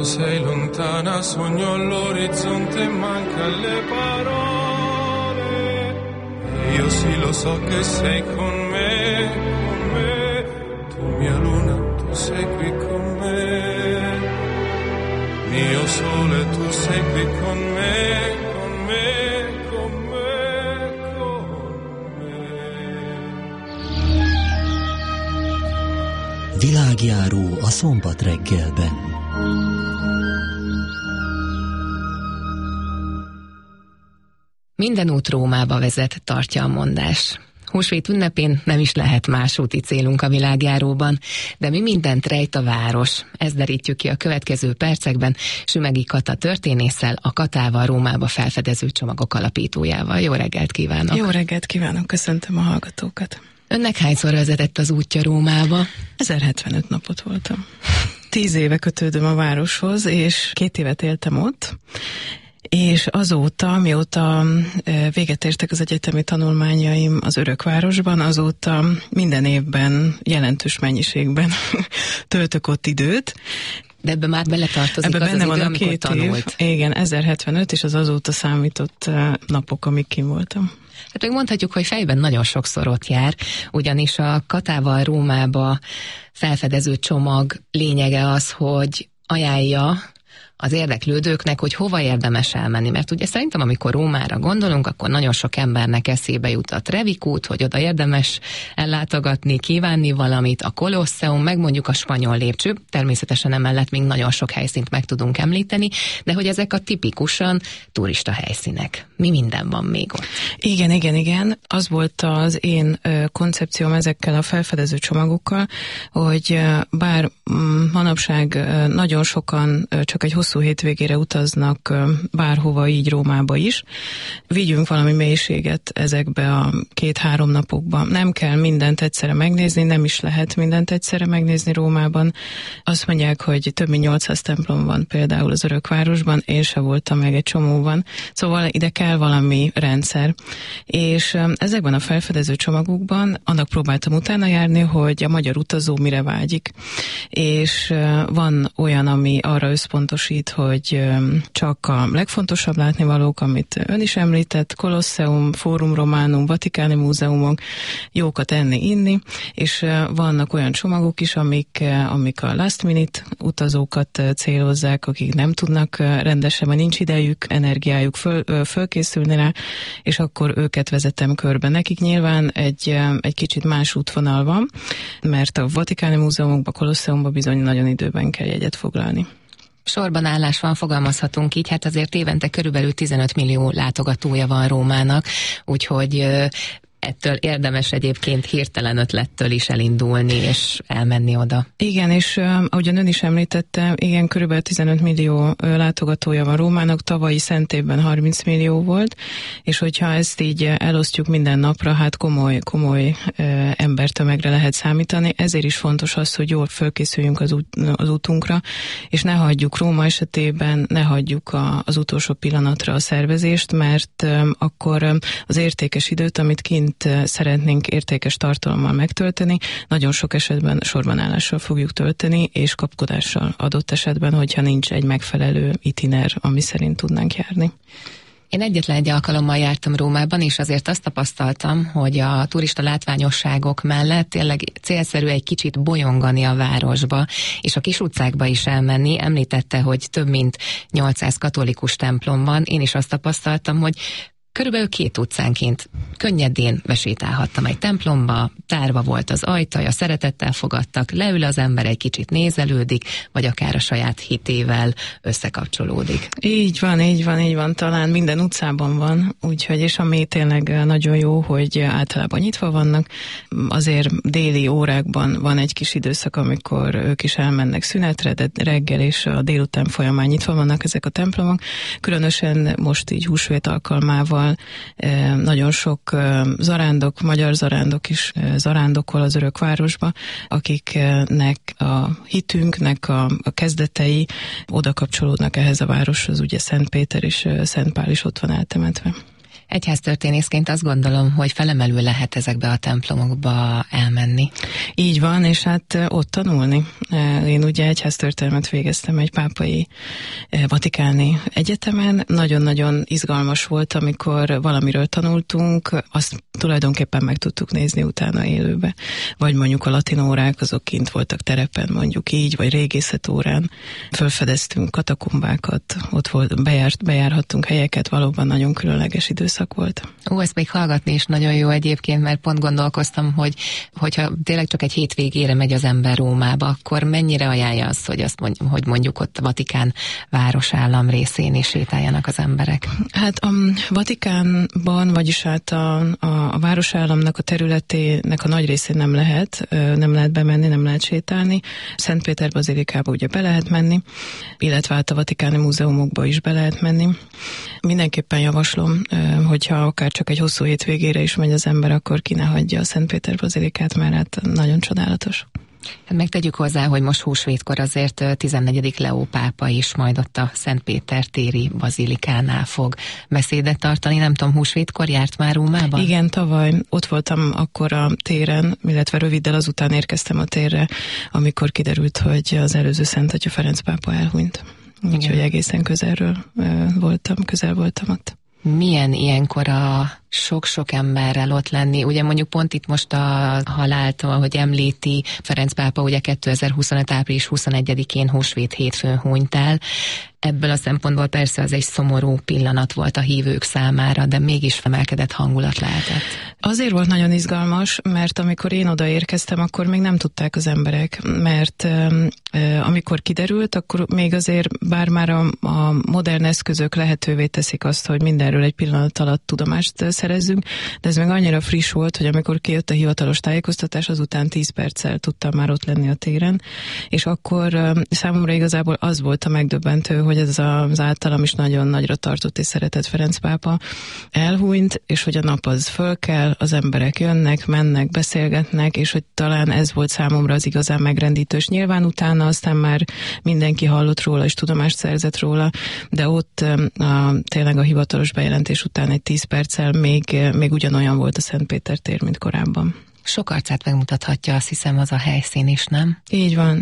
sei lontana, sogno all'orizzonte, manca le parole. Io sì lo so che sei con me, tu mia luna, tu sei qui con me, mio sole, tu sei qui con me, con me, con me, con me. Világjáró a Szombat reggelben. Minden út Rómába vezet, tartja a mondás. Húsvét ünnepén nem is lehet más úti célunk a világjáróban, de mi mindent rejt a város. Ezt derítjük ki a következő percekben Sümegi Kata történésszel, a Katával Rómába felfedező csomagok alapítójával. Jó reggelt kívánok! Jó reggelt kívánok, köszöntöm a hallgatókat! Önnek hányszor vezetett az útja Rómába? 1075 napot voltam. 10 éve kötődöm a városhoz, és 2 évet éltem ott, és azóta, mióta véget értek az egyetemi tanulmányaim az Örökvárosban, azóta minden évben jelentős mennyiségben töltök ott időt. De ebbe már beletartozik ebbe az benne az van idő, a amikor 2 tanult. Év. Igen, 1075, és az azóta számított napok, amik kim voltam. Hát még mondhatjuk, hogy fejben nagyon sokszor ott jár, ugyanis a Katával Rómába felfedező csomag lényege az, hogy ajánlja az érdeklődőknek, hogy hova érdemes elmenni. Mert ugye szerintem, amikor Rómára gondolunk, akkor nagyon sok embernek eszébe jut a Trevik út, hogy oda érdemes ellátogatni, kívánni valamit, a Kolosseum, meg mondjuk a Spanyol lépcső. Természetesen emellett még nagyon sok helyszínt meg tudunk említeni, de hogy ezek a tipikusan turista helyszínek. Mi minden van még ott? Igen. Az volt az én koncepcióm ezekkel a felfedező csomagokkal, hogy bár manapság nagyon sokan csak egy hosszú hétvégére utaznak bárhova, így Rómába is, vigyünk valami mélységet ezekbe a 2-3 napokba. Nem kell mindent egyszerre megnézni, nem is lehet mindent egyszerre megnézni Rómában. Azt mondják, hogy több mint 800 templom van például az Örökvárosban, én se voltam, meg egy csomó van. Szóval ide kell valami rendszer. És ezekben a felfedező csomagokban annak próbáltam utána járni, hogy a magyar utazó mire vágyik. És van olyan, ami arra összpontosít, hogy csak a legfontosabb látnivalók, amit ön is említett, Kolosseum, Fórum Romanum, Vatikáni múzeumok, jókat enni-inni, és vannak olyan csomagok is, amik a last minute utazókat célozzák, akik nem tudnak rendesen, vagy nincs idejük, energiájuk fölkészülni rá, és akkor őket vezetem körbe. Nekik nyilván egy kicsit más útvonal van, mert a Vatikáni múzeumokba, Kolosseumba bizony nagyon időben kell jegyet foglalni. Sorban állás van, fogalmazhatunk így, hát azért évente körülbelül 15 millió látogatója van Rómának, úgyhogy ettől érdemes egyébként hirtelen ötlettől is elindulni és elmenni oda. Igen, és ahogyan ön is említette, igen, körülbelül 15 millió látogatója van Rómának, tavalyi szent évben 30 millió volt, és hogyha ezt így elosztjuk minden napra, hát komoly embertömegre lehet számítani, ezért is fontos az, hogy jól fölkészüljünk az útunkra, és ne hagyjuk Róma esetében, ne hagyjuk az utolsó pillanatra a szervezést, mert akkor az értékes időt, amit kint szeretnénk értékes tartalommal megtölteni, nagyon sok esetben sorbanállással fogjuk tölteni, és kapkodással adott esetben, hogyha nincs egy megfelelő itiner, ami szerint tudnánk járni. Én egyetlen egy alkalommal jártam Rómában, és azért azt tapasztaltam, hogy a turista látványosságok mellett tényleg célszerű egy kicsit bolyongani a városba, és a kis utcákba is elmenni. Említette, hogy több mint 800 katolikus templom van. Én is azt tapasztaltam, hogy körülbelül 2 utcánként könnyedén besétálhattam egy templomba, tárva volt az ajtaja, szeretettel fogadtak, leül az ember, egy kicsit nézelődik, vagy akár a saját hitével összekapcsolódik. Így van, talán minden utcában van, úgyhogy, és ami tényleg nagyon jó, hogy általában nyitva vannak, azért déli órákban van egy kis időszak, amikor ők is elmennek szünetre, de reggel és a délután folyamán nyitva vannak ezek a templomok, különösen most így húsvét alkalmával nagyon sok zarándok, magyar zarándok is zarándokol az Örökvárosba, akiknek a hitünknek a kezdetei oda kapcsolódnak ehhez a városhoz, ugye Szent Péter és Szent Pál is ott van eltemetve. Egyháztörténészként azt gondolom, hogy felemelő lehet ezekbe a templomokba elmenni. Így van, és hát ott tanulni. Én ugye egyháztörténelmet végeztem egy pápai vatikáni egyetemen. Nagyon-nagyon izgalmas volt, amikor valamiről tanultunk, azt tulajdonképpen meg tudtuk nézni utána élőbe. Vagy mondjuk a latin órák, azok kint voltak terepen, mondjuk így, vagy régészetórán. Fölfedeztünk katakombákat, ott volt, bejárhattunk helyeket, valóban nagyon különleges időszak volt. Ezt még hallgatni is nagyon jó egyébként, mert pont gondolkoztam, hogyha tényleg csak egy hétvégére megy az ember Rómába, akkor mennyire ajánlja azt, hogy mondjuk ott a Vatikán városállam részén is sétáljanak az emberek? Hát a Vatikánban, vagyis hát a városállamnak a területének a nagy részén nem lehet bemenni, nem lehet sétálni. Szentpéter bazilikába ugye be lehet menni, illetve hát a vatikáni múzeumokba is be lehet menni. Mindenképpen javaslom, hogyha akár csak egy hosszú hétvégére is megy az ember, akkor ki ne hagyja a Szentpéter bazilikát, mert hát nagyon csodálatos. Hát megtegyük hozzá, hogy most húsvétkor azért 14. Leó pápa is majd ott a Szentpéter téri bazilikánál fog beszédet tartani. Nem tudom, húsvétkor járt már Rómában? Igen, tavaly ott voltam akkor a téren, illetve röviddel azután érkeztem a térre, amikor kiderült, hogy az előző Szent Atya Ferenc pápa elhunyt. Úgyhogy egészen közel voltam ott. Milyen ilyenkor a sok-sok emberrel ott lenni? Ugye mondjuk pont itt most a halált, ahogy említi Ferenc pápa, ugye 2025. április 21-én húsvét hétfőn hunyt el. Ebből a szempontból persze az egy szomorú pillanat volt a hívők számára, de mégis femelkedett hangulat lehetett. Azért volt nagyon izgalmas, mert amikor én odaérkeztem, akkor még nem tudták az emberek, mert amikor kiderült, akkor még azért, bár már a modern eszközök lehetővé teszik azt, hogy mindenről egy pillanat alatt tudomást szerezzünk, de ez még annyira friss volt, hogy amikor kijött a hivatalos tájékoztatás, azután 10 perccel tudtam már ott lenni a téren, és akkor számomra igazából az volt a megdöbbentő, hogy ez az általam is nagyon nagyra tartott és szeretett Ferenc pápa elhunyt, és hogy a nap az fölkel, az emberek jönnek, mennek, beszélgetnek, és hogy talán ez volt számomra az igazán megrendítős. Nyilván utána aztán már mindenki hallott róla, és tudomást szerzett róla, de ott tényleg a hivatalos bejelentés után egy 10 perccel még ugyanolyan volt a Szentpéter tér, mint korábban. Sok arcát megmutathatja, azt hiszem, az a helyszín is, nem? Így van,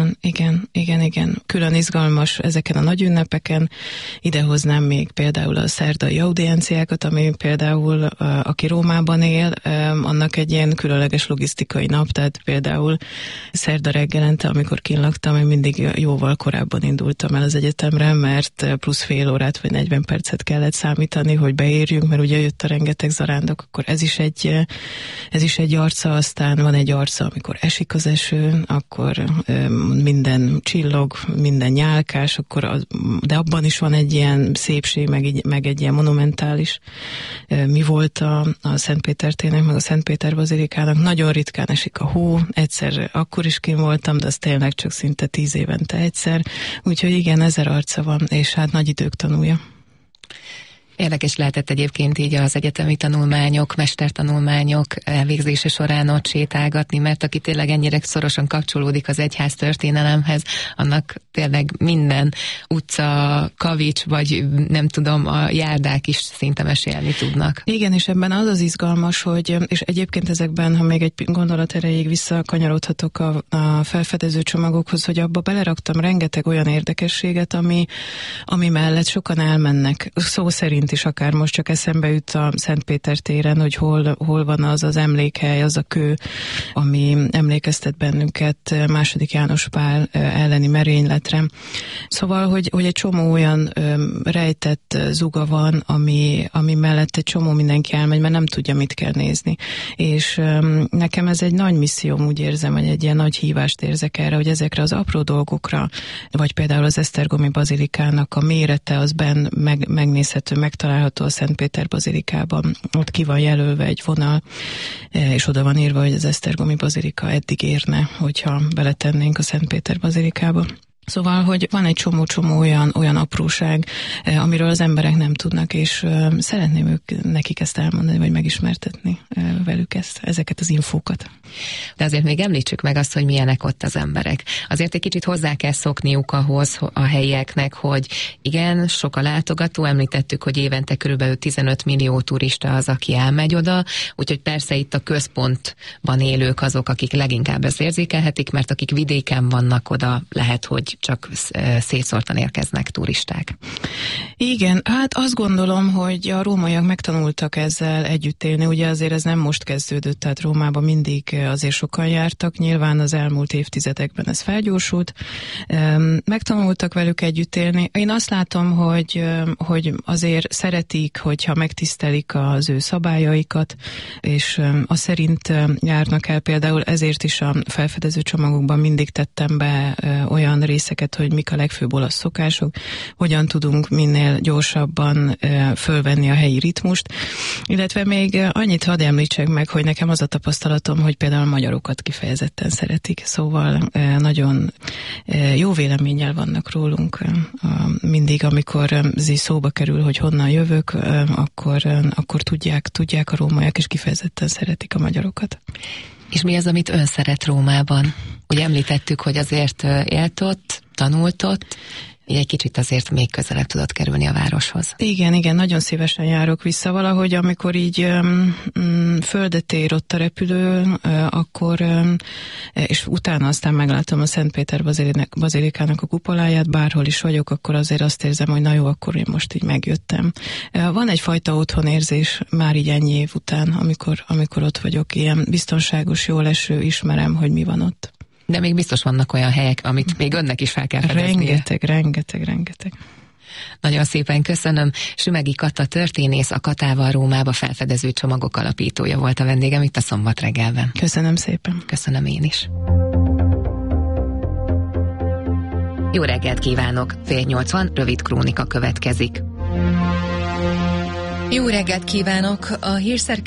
igen. Külön izgalmas ezeken a nagy ünnepeken. Idehoznám még például a szerdai audienciákat, ami például, aki Rómában él, annak egy ilyen különleges logisztikai nap, tehát például szerda reggelente, amikor kinlaktam, én mindig jóval korábban indultam el az egyetemre, mert plusz fél órát vagy 40 percet kellett számítani, hogy beérjünk, mert ugye jött a rengeteg zarándok, akkor ez is egy arca, aztán van egy arca, amikor esik az eső, akkor minden csillog, minden nyálkás, de abban is van egy ilyen szépség, meg egy ilyen monumentális mi volt a Szentpéter térnek, meg a Szentpéter bazilikának. Nagyon ritkán esik a hó, egyszer akkor is kint voltam, de az tényleg csak szinte 10 évente egyszer, úgyhogy igen, 1000 arca van, és hát nagy idők tanulja. Érdekes lehetett egyébként így az egyetemi tanulmányok, mestertanulmányok elvégzése során ott sétálgatni, mert aki tényleg ennyire szorosan kapcsolódik az egyház történelemhez, annak tényleg minden utca, kavics, vagy nem tudom, a járdák is szinte mesélni tudnak. Igen, és ebben az az izgalmas, hogy, és egyébként ezekben, ha még egy gondolat erejéig visszakanyarodhatok a felfedező csomagokhoz, hogy abba beleraktam rengeteg olyan érdekességet, ami mellett sokan elmennek. Szó szerint is akár most csak eszembe jut a Szentpéter téren, hogy hol van az emlékhely, az a kő, ami emlékeztet bennünket II. János Pál elleni merényletre. Szóval, hogy egy csomó olyan rejtett zuga van, ami mellett egy csomó mindenki elmegy, mert nem tudja, mit kell nézni. És nekem ez egy nagy misszióm, úgy érzem, hogy egy ilyen nagy hívást érzek erre, hogy ezekre az apró dolgokra, vagy például az Esztergomi bazilikának a mérete, az megnézhető, megtalálható a Szentpéter bazilikában. Ott ki van jelölve egy vonal, és oda van írva, hogy az Esztergomi bazilika eddig érne, hogyha beletennénk a Szentpéter bazilikába. Szóval, hogy van egy csomó olyan apróság, amiről az emberek nem tudnak, és szeretném nekik ezt elmondani, vagy megismertetni velük ezeket az infókat. De azért még említsük meg azt, hogy milyenek ott az emberek. Azért egy kicsit hozzá kell szokniuk ahhoz a helyieknek, hogy igen, sok a látogató, említettük, hogy évente körülbelül 15 millió turista az, aki elmegy oda, úgyhogy persze itt a központban élők azok, akik leginkább ezt érzékelhetik, mert akik vidéken vannak, oda lehet, hogy csak szétszórtan érkeznek turisták. Igen, hát azt gondolom, hogy a rómaiak megtanultak ezzel együtt élni. Ugye azért ez nem most kezdődött, tehát Rómában mindig azért sokan jártak. Nyilván az elmúlt évtizedekben ez felgyorsult. Megtanultak velük együtt élni. Én azt látom, hogy azért szeretik, hogyha megtisztelik az ő szabályaikat, és azt szerint járnak el. Például ezért is a felfedező csomagokban mindig tettem be olyan részeket, hogy mik a legfőbb olasz szokások, hogyan tudunk minél gyorsabban fölvenni a helyi ritmust, illetve még annyit hadd említsek meg, hogy nekem az a tapasztalatom, hogy például a magyarokat kifejezetten szeretik, szóval nagyon jó véleménnyel vannak rólunk. Mindig, amikor szóba kerül, hogy honnan jövök, akkor tudják a rómaiak, és kifejezetten szeretik a magyarokat. És mi az, amit ön szeret Rómában? Ugye említettük, hogy azért élt ott, tanult ott, így egy kicsit azért még közelebb tudott kerülni a városhoz. Igen, nagyon szívesen járok vissza. Valahogy, amikor így földet ér ott a repülő, akkor, és utána aztán meglátom a Szent Péter bazilikának a kupoláját, bárhol is vagyok, akkor azért azt érzem, hogy na jó, akkor én most így megjöttem. Van egyfajta otthonérzés már így ennyi év után, amikor ott vagyok, ilyen biztonságos, jól eső, ismerem, hogy mi van ott. De még biztos vannak olyan helyek, amit még önnek is fel kell fedeznie. Rengeteg. Nagyon szépen köszönöm. Sümegi Kata történész, a Katával Rómába felfedező csomagok alapítója volt a vendégem itt a Szombat reggelben. Köszönöm szépen. Köszönöm én is. Jó reggelt kívánok! 7:80, rövid krónika következik. Jó reggelt kívánok! A hírszerkesztő